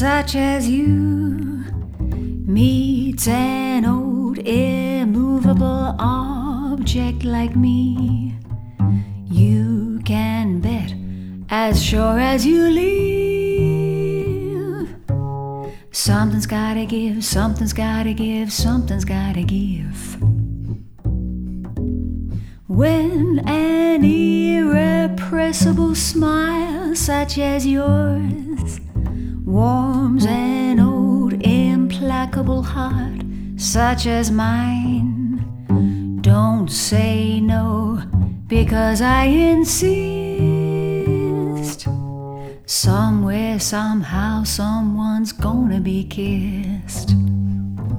such as you meets an old immovable object like me, you can bet as sure as you live, something's gotta give, something's gotta give, something's gotta give. When an irrepressible smile such as yours warms an old implacable heart such as mine, don't say no, because I insist. Somewhere, somehow, someone's gonna be kissed.